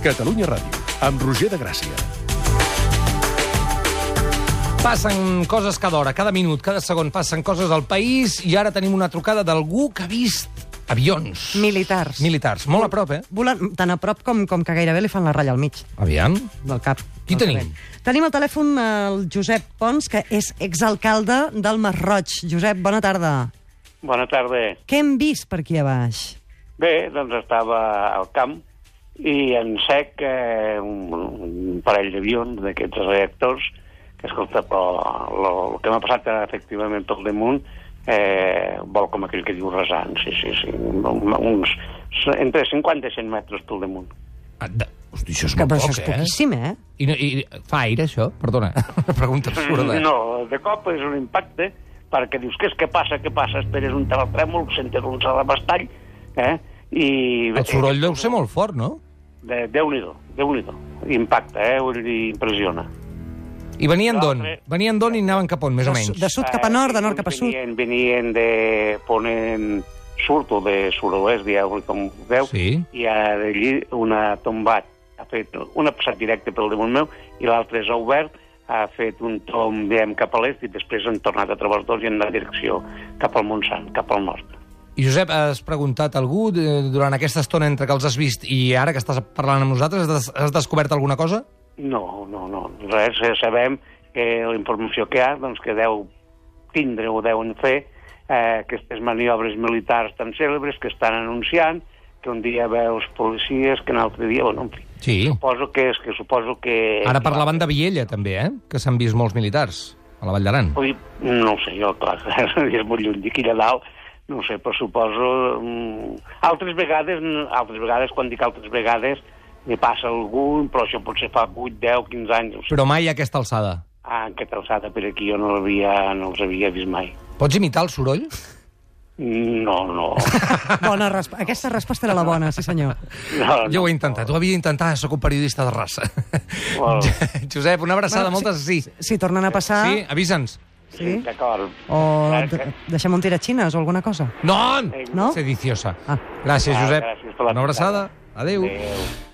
Catalunya Ràdio, amb Roger de Gràcia. Passen coses cada hora, cada minut, cada segon passen coses al país i ara tenim una trucada d'algú que ha vist avions. Militars. Militars. Molt a prop, Volen tan a prop com que gairebé li fan la ratlla al mig Aviam. del cap. Qui tenim? Tenim al telèfon el Josep Pons, que és exalcalde del Masroig. Josep, bona tarda. Bona tarda. Què hem vist per aquí a baix? Bé, doncs estava al camp i en sec un parell d'avions d'aquests reactors que, escolta, però el que m'ha passat efectivament tot damunt vol com aquell que diu rasant, sí. Uns entre 50 i 100 metres tot damunt. Hosti, això és Que, molt però poc, això és poquíssim, eh? I fa aire, això? Perdona, una pregunta absurda. No, de cop és un impacte perquè dius, què passa? Esperes un terratrèmol, sentes un sarabastall, i... El soroll deu ser molt fort, no? Déu-n'hi-do. Impacta, vull dir, impressiona. I venien d'on? Venien d'on i anaven cap on, més o menys? De sud cap a nord, de nord cap a sud? Venien de ponent sud o de sud-oest, dieu, com veu, Sí. i d'allí una tombat, ha fet una passat directe pel damunt meu i l'altra és obert, ha fet un tomb, diguem, cap a l'est i després han tornat a través dos i en la direcció cap al Montsant, cap al nord. I, Josep, has preguntat a algú durant aquesta estona entre que els has vist i ara que estàs parlant amb nosaltres, has descobert alguna cosa? No, res. Sabem que la informació que hi ha, doncs, que deu tindre o deuen fer aquestes maniobres militars tan cèlebres que estan anunciant, que un dia veus policies, que un altre dia... Bueno, en fi. Sí. Suposo que... Ara parlaven de Viella, també, que s'han vist molts militars a la Vall d'Aran. Ui, no ho sé, jo, clar, és molt lluny d'aquí a dalt, no ho sé, però suposo... Altres vegades, quan dic altres vegades, m'hi passa algun, però això potser fa 8, 10, 15 anys. No sé. Però mai a aquesta alçada. Aquesta alçada per aquí jo no els havia vist mai. Pots imitar el soroll? No. Aquesta resposta era la bona, sí senyor. Jo ho he intentat, ho havia intentat, sóc un periodista de raça. Well. Josep, una abraçada, moltes, sí. Si tornen a passar... Sí, avisa'ns. Sí? D'acord. O deixem un tiratxines o alguna cosa. No! No? Sediciosa. Ah. Gràcies, Josep. Gràcies per la Una abraçada. trucada. Adéu. Adéu.